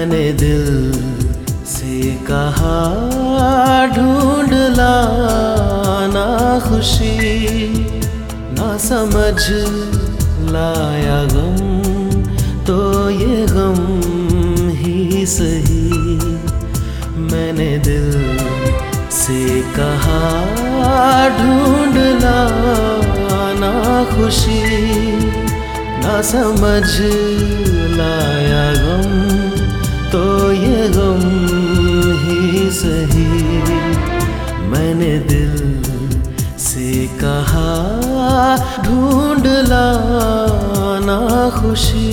मैंने दिल से कहा ढूंढ लाना खुशी, ना समझ लाया गम तो ये गम ही सही। मैंने दिल से कहा ढूंढ लाना खुशी, ना समझ लाया गम तो ये गम ही सही। मैंने दिल से कहा ढूंढ लाना खुशी।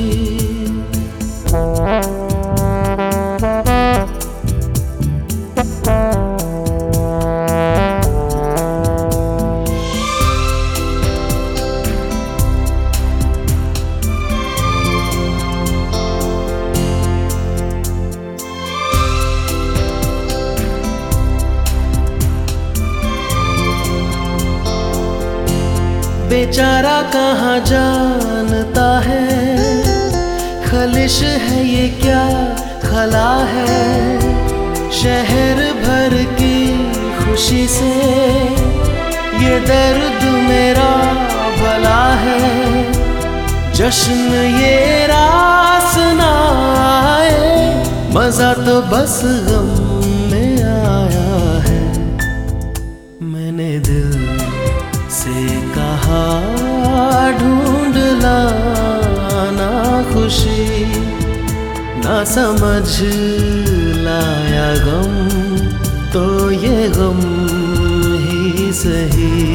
बेचारा कहाँ जानता है, खलिश है ये क्या खला है। शहर भर की खुशी से ये दर्द मेरा भला है। जश्न ये रास ना आए, मजा तो बस गम में आया है। मैंने दिल से कहा ढूंढ लाना खुशी, ना समझ लाया गम तो ये गम ही सही।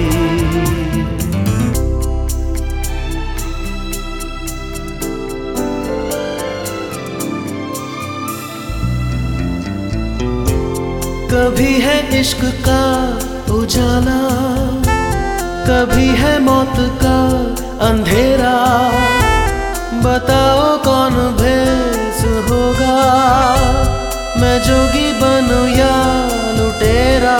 कभी है इश्क का उजाला, कभी है मौत का अंधेरा। बताओ कौन भेस होगा, मैं जोगी बनूं या लुटेरा।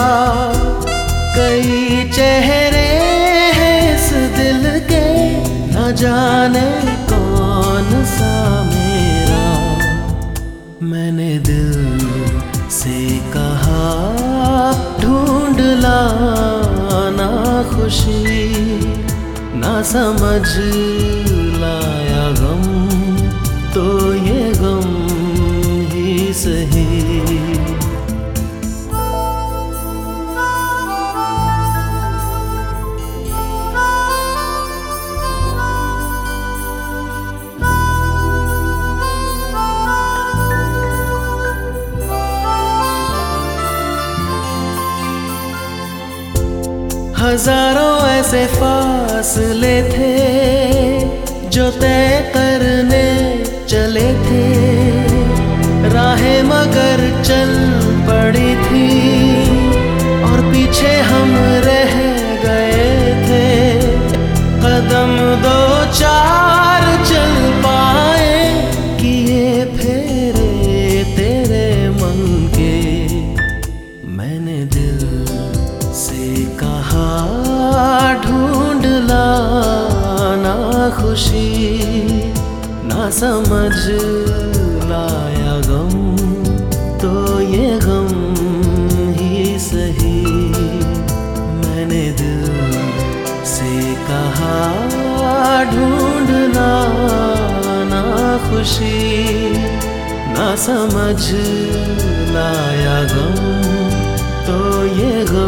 कई चेहरे हैं इस दिल के, न जाने कौन सा मेरा। मैंने दिल से कहा ढूंढ लाना खुशी, ना समझ लाया गम तो ये गम ही सही। हजारों ऐसे फासले थे जो तय करने चले थे। राहें मगर चल पड़ी थी और पीछे हम रह गए थे। कदम दो चार चल पाए, किए फेरे तेरे मन के। मैंने दिल से कहा ढूंढ लाना खुशी, ना समझ लाया गम तो ये गम ही सही। मैंने दिल से कहा ढूंढ लाना खुशी, ना समझ लाया गम तो ये गम